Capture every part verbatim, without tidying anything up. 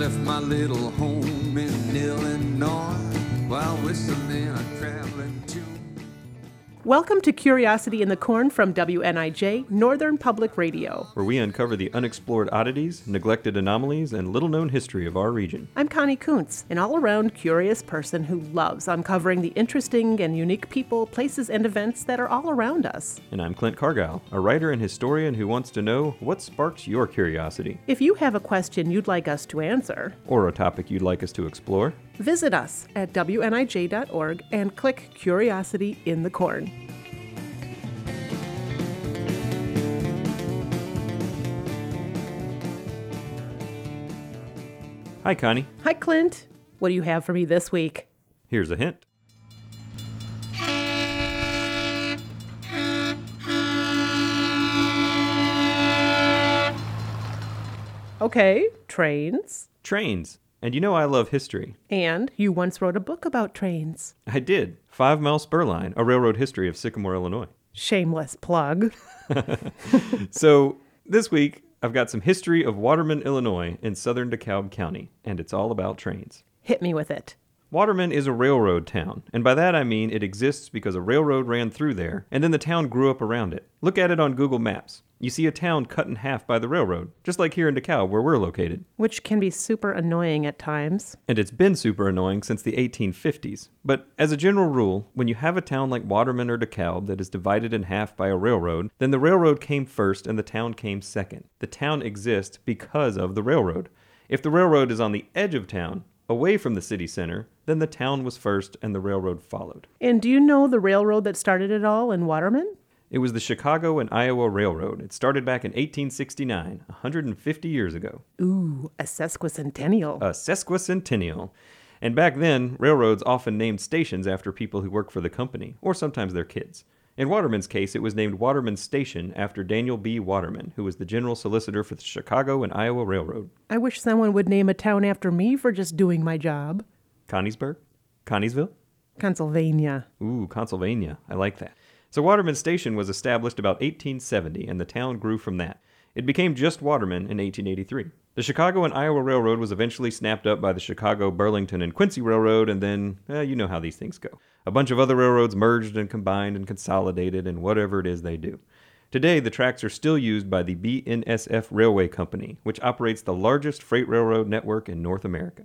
left my little home in Illinois while whistling a traveling tune. Welcome to Curiosity in the Corn from W N I J, Northern Public Radio, where we uncover the unexplored oddities, neglected anomalies, and little-known history of our region. I'm Connie Kuntz, an all-around curious person who loves uncovering the interesting and unique people, places, and events that are all around us. And I'm Clint Cargile, a writer and historian who wants to know what sparks your curiosity. If you have a question you'd like us to answer, or a topic you'd like us to explore, visit us at W N I J dot org and click Curiosity in the Corn. Hi, Connie. Hi, Clint. What do you have for me this week? Here's a hint. Okay, trains. Trains. And you know I love history. And you once wrote a book about trains. I did. Five Mile Spur Line, a railroad history of Sycamore, Illinois. Shameless plug. So, this week, I've got some history of Waterman, Illinois in southern DeKalb County, and it's all about trains. Hit me with it. Waterman is a railroad town, and by that I mean it exists because a railroad ran through there, and then the town grew up around it. Look at it on Google Maps. You see a town cut in half by the railroad, just like here in DeKalb where we're located. Which can be super annoying at times. And it's been super annoying since the eighteen fifties. But as a general rule, when you have a town like Waterman or DeKalb that is divided in half by a railroad, then the railroad came first and the town came second. The town exists because of the railroad. If the railroad is on the edge of town, away from the city center, then the town was first and the railroad followed. And do you know the railroad that started it all in Waterman? It was the Chicago and Iowa Railroad. It started back in eighteen sixty-nine, one hundred fifty years ago. Ooh, a sesquicentennial. A sesquicentennial. And back then, railroads often named stations after people who worked for the company, or sometimes their kids. In Waterman's case, it was named Waterman Station after Daniel B. Waterman, who was the general solicitor for the Chicago and Iowa Railroad. I wish someone would name a town after me for just doing my job. Conniesburg? Conniesville? Pennsylvania. Ooh, Pennsylvania. I like that. So Waterman Station was established about eighteen seventy, and the town grew from that. It became just Waterman in eighteen eighty-three. The Chicago and Iowa Railroad was eventually snapped up by the Chicago, Burlington, and Quincy Railroad, and then, eh, you know how these things go. A bunch of other railroads merged and combined and consolidated, and whatever it is they do. Today, the tracks are still used by the B N S F Railway Company, which operates the largest freight railroad network in North America.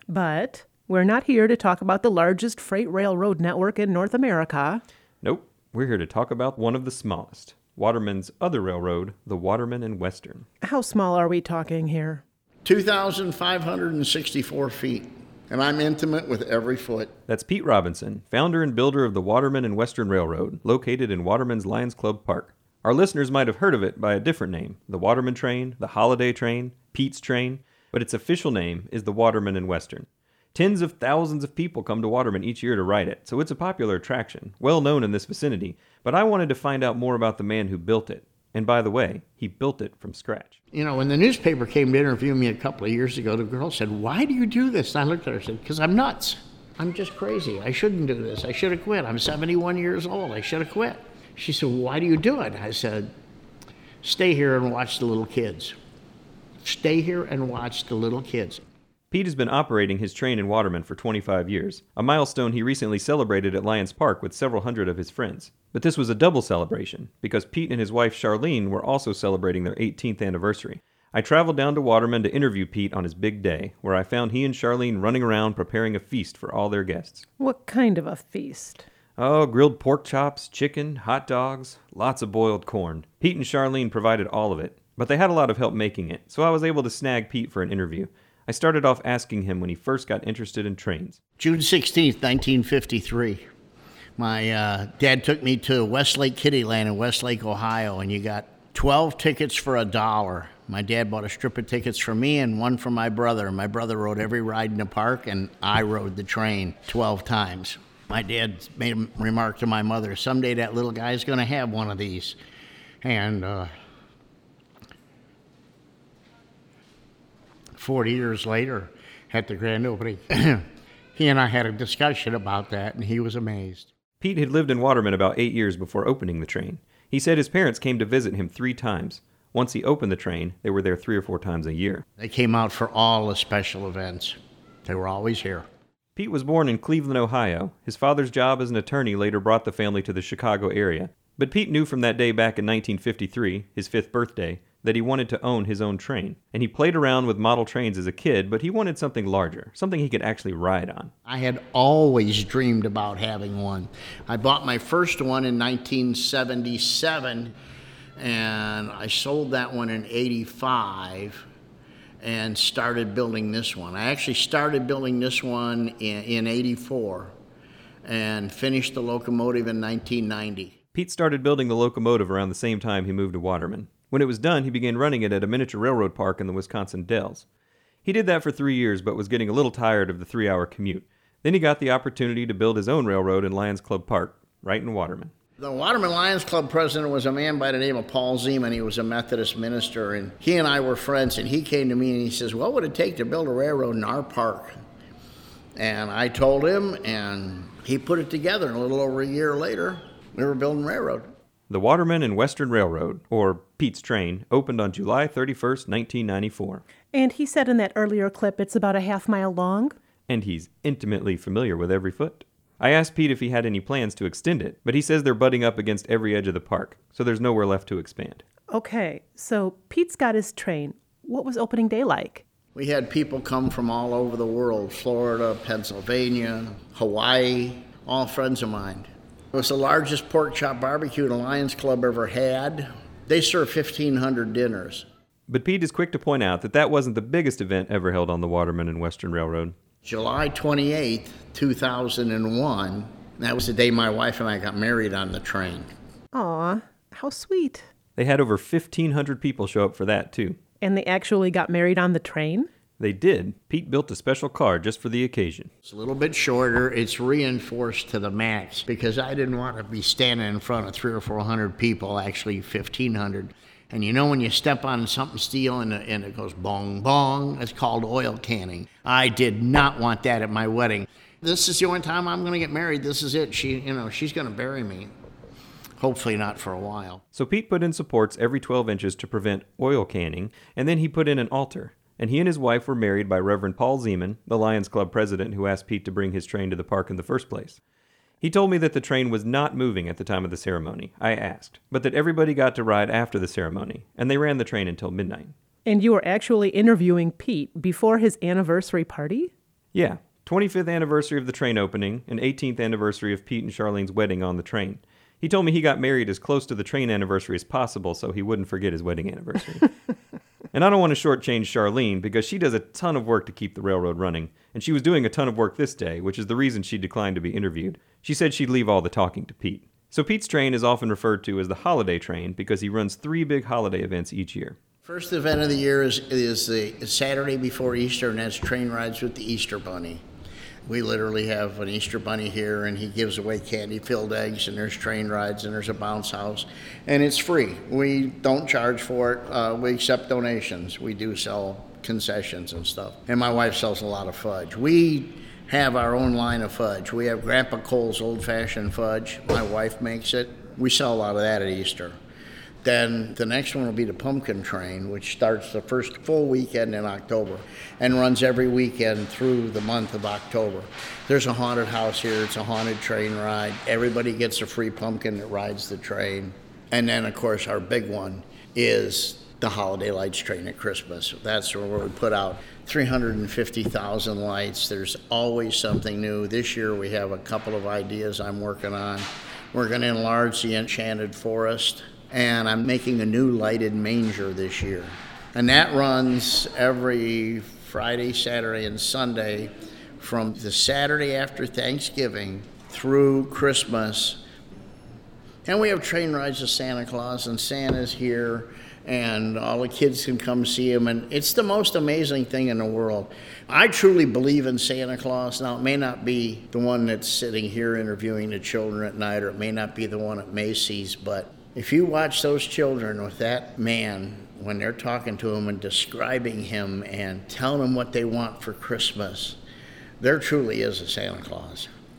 But we're not here to talk about the largest freight railroad network in North America. Nope. We're here to talk about one of the smallest, Waterman's other railroad, the Waterman and Western. How small are we talking here? two thousand five hundred sixty-four feet, and I'm intimate with every foot. That's Pete Robinson, founder and builder of the Waterman and Western Railroad, located in Waterman's Lions Club Park. Our listeners might have heard of it by a different name, the Waterman Train, the Holiday Train, Pete's Train, but its official name is the Waterman and Western. Tens of thousands of people come to Waterman each year to ride it, so it's a popular attraction, well known in this vicinity, but I wanted to find out more about the man who built it. And by the way, he built it from scratch. You know, when the newspaper came to interview me a couple of years ago, the girl said, "Why do you do this?" And I looked at her and said, "Because I'm nuts. I'm just crazy. I shouldn't do this. I should have quit. I'm seventy-one years old. I should have quit." She said, "Why do you do it?" I said, "Stay here and watch the little kids. Stay here and watch the little kids." Pete has been operating his train in Waterman for twenty-five years, a milestone he recently celebrated at Lions Park with several hundred of his friends. But this was a double celebration, because Pete and his wife Charlene were also celebrating their eighteenth anniversary. I traveled down to Waterman to interview Pete on his big day, where I found he and Charlene running around preparing a feast for all their guests. What kind of a feast? Oh, grilled pork chops, chicken, hot dogs, lots of boiled corn. Pete and Charlene provided all of it, but they had a lot of help making it, so I was able to snag Pete for an interview. I started off asking him when he first got interested in trains. June sixteenth, nineteen fifty-three. My uh, dad took me to Westlake Kittyland in Westlake, Ohio, and you got twelve tickets for a dollar. My dad bought a strip of tickets for me and one for my brother. My brother rode every ride in the park, and I rode the train twelve times. My dad made a remark to my mother, "Someday that little guy's going to have one of these." And uh, forty years later, at the grand opening, he and I had a discussion about that, and he was amazed. Pete had lived in Waterman about eight years before opening the train. He said his parents came to visit him three times. Once he opened the train, they were there three or four times a year. They came out for all the special events. They were always here. Pete was born in Cleveland, Ohio. His father's job as an attorney later brought the family to the Chicago area. But Pete knew from that day back in nineteen fifty-three, his fifth birthday, that he wanted to own his own train. And he played around with model trains as a kid, but he wanted something larger, something he could actually ride on. I had always dreamed about having one. I bought my first one in nineteen seventy-seven, and I sold that one in eighty-five and started building this one. I actually started building this one in, in eighty-four and finished the locomotive in nineteen ninety. Pete started building the locomotive around the same time he moved to Waterman. When it was done, he began running it at a miniature railroad park in the Wisconsin Dells. He did that for three years, but was getting a little tired of the three-hour commute. Then he got the opportunity to build his own railroad in Lions Club Park, right in Waterman. The Waterman Lions Club president was a man by the name of Paul Zeman. He was a Methodist minister, and he and I were friends, and he came to me and he says, what would it take to build a railroad in our park? And I told him, and he put it together, and a little over a year later, we were building a railroad. The Waterman and Western Railroad, or Pete's Train, opened on July thirty-first, nineteen ninety-four. And he said in that earlier clip it's about a half mile long. And he's intimately familiar with every foot. I asked Pete if he had any plans to extend it, but he says they're butting up against every edge of the park, so there's nowhere left to expand. Okay, so Pete's got his train. What was opening day like? We had people come from all over the world, Florida, Pennsylvania, Hawaii, all friends of mine. It was the largest pork chop barbecue the Lions Club ever had. They served fifteen hundred dinners. But Pete is quick to point out that that wasn't the biggest event ever held on the Waterman and Western Railroad. July twenty-eighth, two thousand one, that was the day my wife and I got married on the train. Aw, how sweet. They had over fifteen hundred people show up for that, too. And they actually got married on the train? They did. Pete built a special car just for the occasion. It's a little bit shorter. It's reinforced to the max because I didn't want to be standing in front of three or four hundred people, actually fifteen hundred. And you know when you step on something steel and, and it goes bong, bong, it's called oil canning. I did not want that at my wedding. This is the only time I'm going to get married. This is it. She, you know, she's going to bury me. Hopefully not for a while. So Pete put in supports every twelve inches to prevent oil canning, and then he put in an altar. And he and his wife were married by Reverend Paul Zeman, the Lions Club president who asked Pete to bring his train to the park in the first place. He told me that the train was not moving at the time of the ceremony. I asked, but that everybody got to ride after the ceremony, and they ran the train until midnight. And you were actually interviewing Pete before his anniversary party? Yeah, twenty-fifth anniversary of the train opening, and eighteenth anniversary of Pete and Charlene's wedding on the train. He told me he got married as close to the train anniversary as possible so he wouldn't forget his wedding anniversary. And I don't want to shortchange Charlene because she does a ton of work to keep the railroad running, and she was doing a ton of work this day, which is the reason she declined to be interviewed. She said she'd leave all the talking to Pete. So Pete's train is often referred to as the holiday train because he runs three big holiday events each year. First event of the year is, is the Saturday before Easter, and that's train rides with the Easter Bunny. We literally have an Easter Bunny here, and he gives away candy-filled eggs, and there's train rides, and there's a bounce house, and it's free. We don't charge for it. Uh, we accept donations. We do sell concessions and stuff, and my wife sells a lot of fudge. We have our own line of fudge. We have Grandpa Cole's old-fashioned fudge. My wife makes it. We sell a lot of that at Easter. Then the next one will be the pumpkin train, which starts the first full weekend in October and runs every weekend through the month of October. There's a haunted house here. It's a haunted train ride. Everybody gets a free pumpkin that rides the train. And then, of course, our big one is the Holiday Lights train at Christmas. That's where we put out three hundred fifty thousand lights. There's always something new. This year we have a couple of ideas I'm working on. We're going to enlarge the Enchanted Forest. And I'm making a new lighted manger this year. And that runs every Friday, Saturday, and Sunday from the Saturday after Thanksgiving through Christmas. And we have train rides of Santa Claus, and Santa's here, and all the kids can come see him. And it's the most amazing thing in the world. I truly believe in Santa Claus. Now, it may not be the one that's sitting here interviewing the children at night, or it may not be the one at Macy's, but if you watch those children with that man, when they're talking to him and describing him and telling them what they want for Christmas, there truly is a Santa Claus.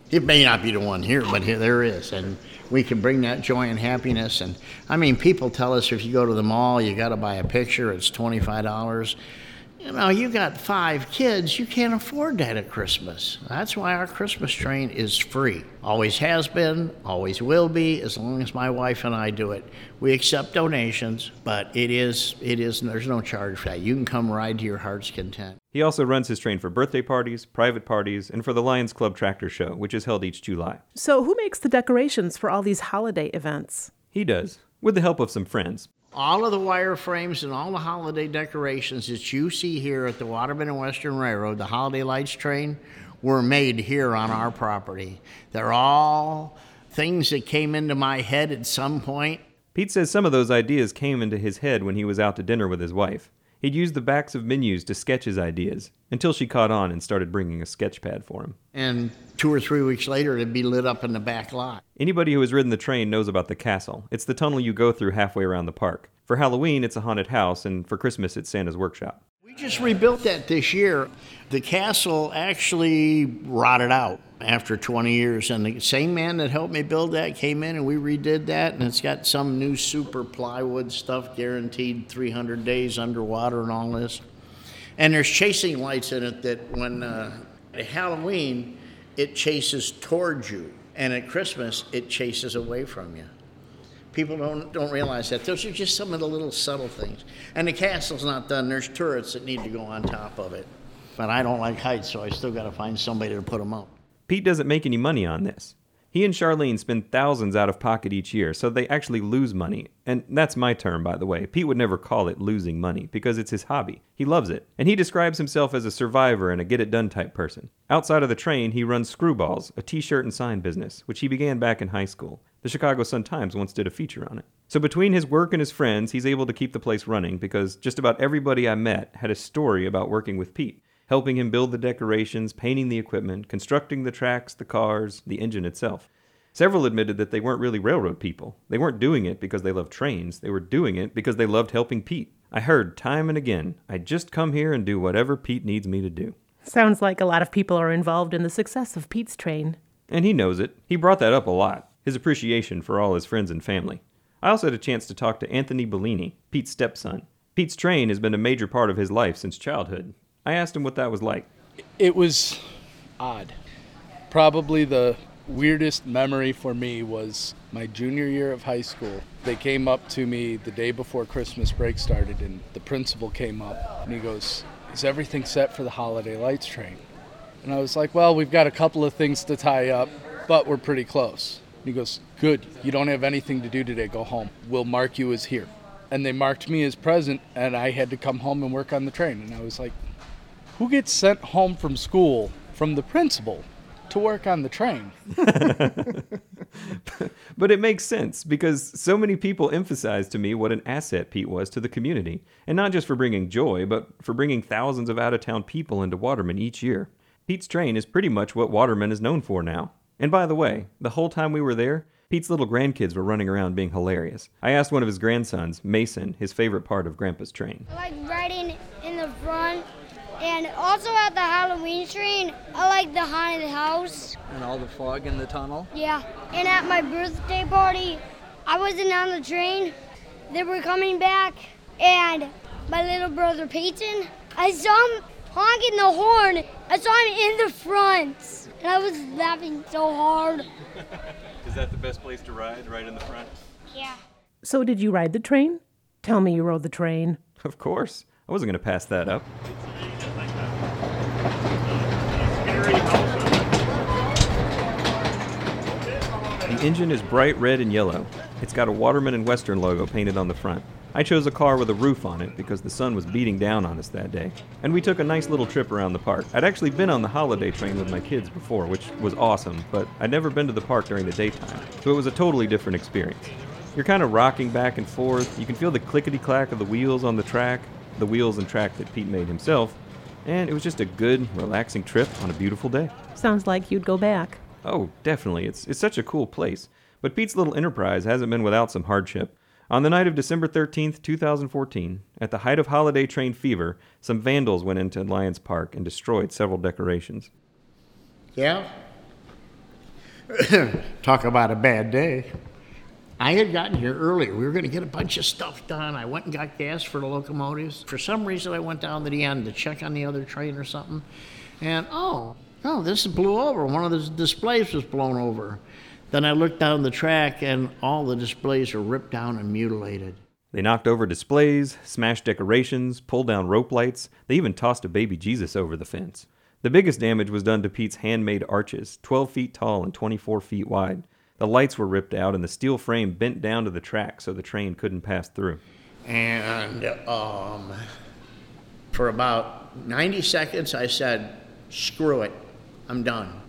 It may not be the one here, but here there is, and we can bring that joy and happiness. And I mean, people tell us if you go to the mall, you got to buy a picture. It's twenty-five dollars. You know, you got five kids, you can't afford that at Christmas. That's why our Christmas train is free. Always has been, always will be, as long as my wife and I do it. We accept donations, but it is, it is, there's no charge for that. You can come ride to your heart's content. He also runs his train for birthday parties, private parties, and for the Lions Club Tractor Show, which is held each July. So who makes the decorations for all these holiday events? He does, with the help of some friends. All of the wire frames and all the holiday decorations that you see here at the Waterman and Western Railroad, the holiday lights train, were made here on our property. They're all things that came into my head at some point. Pete says some of those ideas came into his head when he was out to dinner with his wife. He'd use the backs of menus to sketch his ideas, until she caught on and started bringing a sketch pad for him. And two or three weeks later, it'd be lit up in the back lot. Anybody who has ridden the train knows about the castle. It's the tunnel you go through halfway around the park. For Halloween, it's a haunted house, and for Christmas, it's Santa's workshop. We just rebuilt that this year. The castle actually rotted out after twenty years, and the same man that helped me build that came in and we redid that, and it's got some new super plywood stuff, guaranteed three hundred days underwater and all this. And there's chasing lights in it that when uh, at Halloween, it chases towards you, and at Christmas, it chases away from you. People don't don't realize that. Those are just some of the little subtle things. And the castle's not done. There's turrets that need to go on top of it. But I don't like heights, so I still got to find somebody to put them up. Pete doesn't make any money on this. He and Charlene spend thousands out of pocket each year, so they actually lose money. And that's my term, by the way. Pete would never call it losing money, because it's his hobby. He loves it. And he describes himself as a survivor and a get-it-done type person. Outside of the train, he runs Screwballs, a t-shirt and sign business, which he began back in high school. The Chicago Sun-Times once did a feature on it. So between his work and his friends, he's able to keep the place running, because just about everybody I met had a story about working with Pete, helping him build the decorations, painting the equipment, constructing the tracks, the cars, the engine itself. Several admitted that they weren't really railroad people. They weren't doing it because they loved trains. They were doing it because they loved helping Pete. I heard time and again, I just come here and do whatever Pete needs me to do. Sounds like a lot of people are involved in the success of Pete's train. And he knows it. He brought that up a lot, his appreciation for all his friends and family. I also had a chance to talk to Anthony Bellini, Pete's stepson. Pete's train has been a major part of his life since childhood. I asked him what that was like. It was odd. Probably the weirdest memory for me was my junior year of high school. They came up to me the day before Christmas break started, and the principal came up and he goes, "Is everything set for the holiday lights train?" And I was like, "Well, we've got a couple of things to tie up, but we're pretty close." And he goes, "Good, you don't have anything to do today, go home. We'll mark you as here." And they marked me as present, and I had to come home and work on the train. And I was like, who gets sent home from school from the principal to work on the train? But it makes sense, because so many people emphasized to me what an asset Pete was to the community. And not just for bringing joy, but for bringing thousands of out-of-town people into Waterman each year. Pete's train is pretty much what Waterman is known for now. And by the way, the whole time we were there, Pete's little grandkids were running around being hilarious. I asked one of his grandsons, Mason, his favorite part of Grandpa's train. I like riding in the front. And also at the Halloween train, I like the haunted house. And all the fog in the tunnel? Yeah. And at my birthday party, I wasn't on the train. They were coming back, and my little brother Peyton, I saw him honking the horn. I saw him in the front, and I was laughing so hard. Is that the best place to ride, right in the front? Yeah. So did you ride the train? Tell me you rode the train. Of course. I wasn't going to pass that up. The engine is bright red and yellow. It's got a Waterman and Western logo painted on the front. I chose a car with a roof on it because the sun was beating down on us that day. And we took a nice little trip around the park. I'd actually been on the holiday train with my kids before, which was awesome, but I'd never been to the park during the daytime, so it was a totally different experience. You're kind of rocking back and forth. You can feel the clickety-clack of the wheels on the track, the wheels and track that Pete made himself, and it was just a good, relaxing trip on a beautiful day. Sounds like you'd go back. Oh, definitely. It's it's such a cool place. But Pete's little enterprise hasn't been without some hardship. On the night of December thirteenth, twenty fourteen, at the height of holiday train fever, some vandals went into Lions Park and destroyed several decorations. Yeah? Talk about a bad day. I had gotten here earlier. We were going to get a bunch of stuff done. I went and got gas for the locomotives. For some reason, I went down to the end to check on the other train or something. And, oh, oh, this blew over. One of the displays was blown over. Then I looked down the track, and all the displays were ripped down and mutilated. They knocked over displays, smashed decorations, pulled down rope lights. They even tossed a baby Jesus over the fence. The biggest damage was done to Pete's handmade arches, twelve feet tall and twenty-four feet wide. The lights were ripped out, and the steel frame bent down to the track so the train couldn't pass through. And um, for about ninety seconds, I said, screw it, I'm done.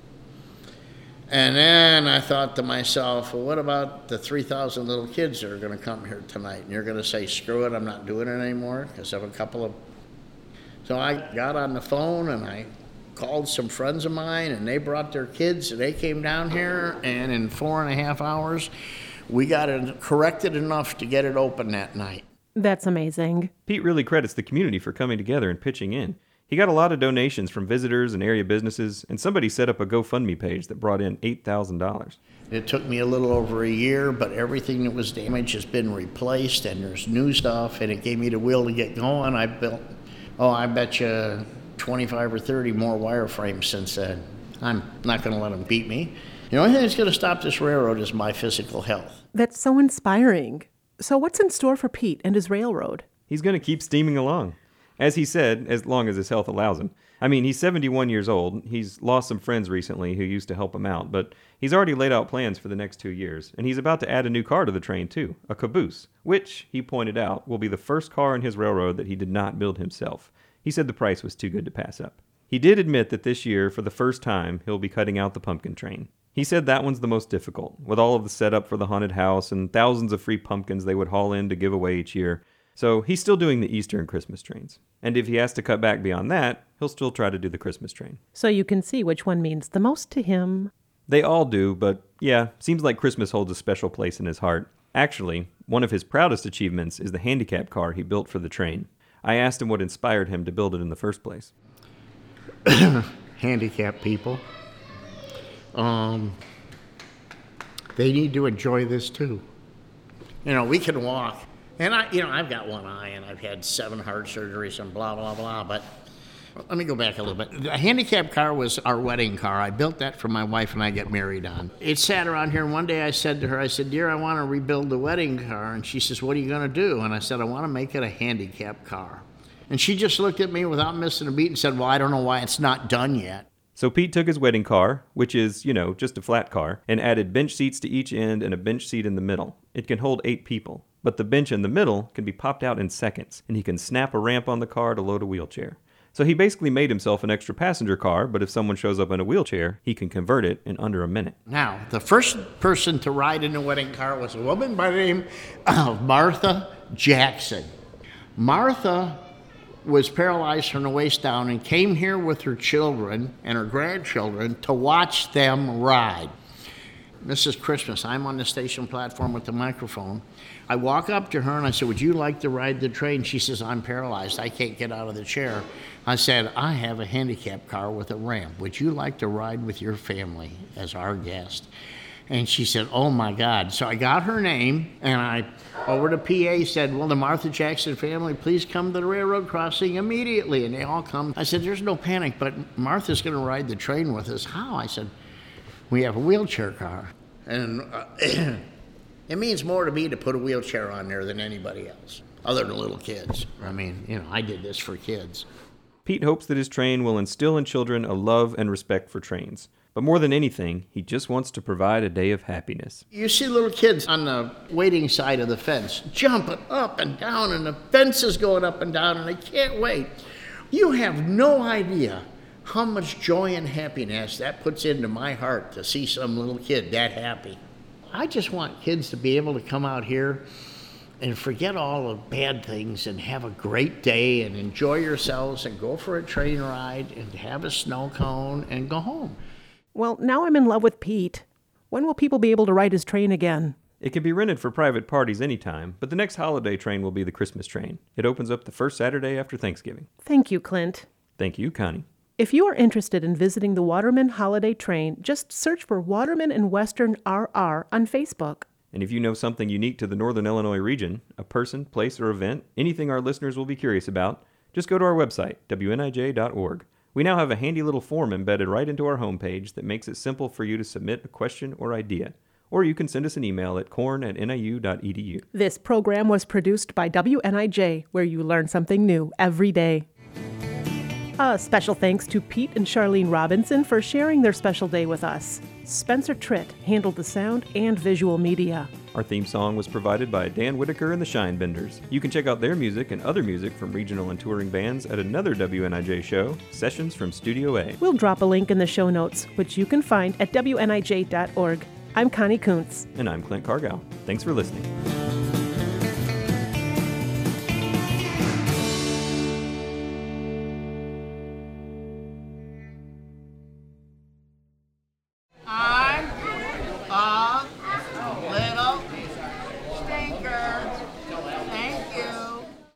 And then I thought to myself, well, what about the three thousand little kids that are going to come here tonight? And you're going to say, screw it, I'm not doing it anymore because of a couple of... So I got on the phone and I called some friends of mine, and they brought their kids, and they came down here, and in four and a half hours, we got it corrected enough to get it open that night. That's amazing. Pete really credits the community for coming together and pitching in. He got a lot of donations from visitors and area businesses, and somebody set up a GoFundMe page that brought in eight thousand dollars. It took me a little over a year, but everything that was damaged has been replaced, and there's new stuff, and it gave me the will to get going. I built, oh, I bet you twenty-five or thirty more wireframes since then. I'm not going to let them beat me. The only thing that's going to stop this railroad is my physical health. That's so inspiring. So what's in store for Pete and his railroad? He's going to keep steaming along. As he said, as long as his health allows him. I mean, he's seventy-one years old. He's lost some friends recently who used to help him out, but he's already laid out plans for the next two years, and he's about to add a new car to the train, too, a caboose, which, he pointed out, will be the first car in his railroad that he did not build himself. He said the price was too good to pass up. He did admit that this year, for the first time, he'll be cutting out the pumpkin train. He said that one's the most difficult, with all of the setup for the haunted house and thousands of free pumpkins they would haul in to give away each year. So he's still doing the Easter and Christmas trains. And if he has to cut back beyond that, he'll still try to do the Christmas train. So you can see which one means the most to him. They all do, but yeah, seems like Christmas holds a special place in his heart. Actually, one of his proudest achievements is the handicap car he built for the train. I asked him what inspired him to build it in the first place. Handicapped people. Um, they need to enjoy this too. You know, we can walk. And I, you know, I've got one eye and I've had seven heart surgeries and blah, blah, blah. But let me go back a little bit. The handicap car was our wedding car. I built that for my wife and I got married on. It sat around here, and one day I said to her, I said, dear, I want to rebuild the wedding car. And she says, what are you going to do? And I said, I want to make it a handicap car. And she just looked at me without missing a beat and said, well, I don't know why it's not done yet. So Pete took his wedding car, which is, you know, just a flat car, and added bench seats to each end and a bench seat in the middle. It can hold eight people. But the bench in the middle can be popped out in seconds, and he can snap a ramp on the car to load a wheelchair. So he basically made himself an extra passenger car, but if someone shows up in a wheelchair, he can convert it in under a minute. Now, the first person to ride in a wedding car was a woman by the name of Martha Jackson. Martha was paralyzed from the waist down and came here with her children and her grandchildren to watch them ride. Missus Christmas, I'm on the station platform with the microphone. I walk up to her and I said, would you like to ride the train? She says, I'm paralyzed. I can't get out of the chair. I said, I have a handicap car with a ramp. Would you like to ride with your family as our guest? And she said, oh my God. So I got her name and I, over to P A, said, well, the Martha Jackson family, please come to the railroad crossing immediately. And they all come. I said, there's no panic, but Martha's going to ride the train with us. How? I said, we have a wheelchair car. And uh, it means more to me to put a wheelchair on there than anybody else, other than little kids. I mean, you know, I did this for kids. Pete hopes that his train will instill in children a love and respect for trains. But more than anything, he just wants to provide a day of happiness. You see little kids on the waiting side of the fence, jumping up and down, and the fence is going up and down, and they can't wait. You have no idea how much joy and happiness that puts into my heart to see some little kid that happy. I just want kids to be able to come out here and forget all the bad things and have a great day and enjoy yourselves and go for a train ride and have a snow cone and go home. Well, now I'm in love with Pete. When will people be able to ride his train again? It can be rented for private parties anytime, but the next holiday train will be the Christmas train. It opens up the first Saturday after Thanksgiving. Thank you, Clint. Thank you, Connie. If you are interested in visiting the Waterman Holiday Train, just search for Waterman and Western R R on Facebook. And if you know something unique to the Northern Illinois region, a person, place, or event, anything our listeners will be curious about, just go to our website, W N I J dot org. We now have a handy little form embedded right into our homepage that makes it simple for you to submit a question or idea. Or you can send us an email at corn at N I U dot E D U. This program was produced by W N I J, where you learn something new every day. A special thanks to Pete and Charlene Robinson for sharing their special day with us. Spencer Tritt handled the sound and visual media. Our theme song was provided by Dan Whitaker and the Shinebenders. You can check out their music and other music from regional and touring bands at another W N I J show, Sessions from Studio A. We'll drop a link in the show notes, which you can find at W N I J dot org. I'm Connie Kuntz. And I'm Clint Cargill. Thanks for listening.